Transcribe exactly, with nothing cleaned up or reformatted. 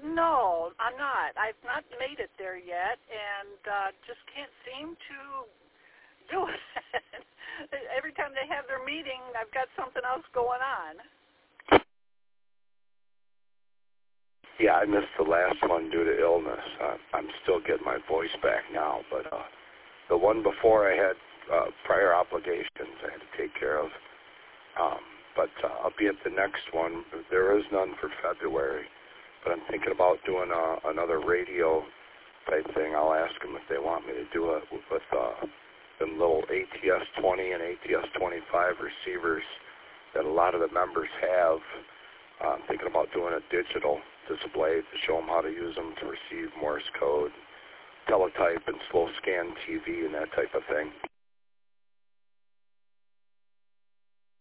No, I'm not. I've not made it there yet, and uh, just can't seem to do it. Every time they have their meeting, I've got something else going on. Yeah, I missed the last one due to illness. Uh, I'm still getting my voice back now, but uh, the one before I had uh, prior obligations I had to take care of. Um, but uh, I'll be at the next one. There is none for February, but I'm thinking about doing uh, another radio type thing. I'll ask them if they want me to do it with uh, them little A T S twenty and A T S twenty-five receivers that a lot of the members have. Uh, I'm thinking about doing a digital display to show them how to use them to receive Morse code, teletype, and slow scan T V and that type of thing.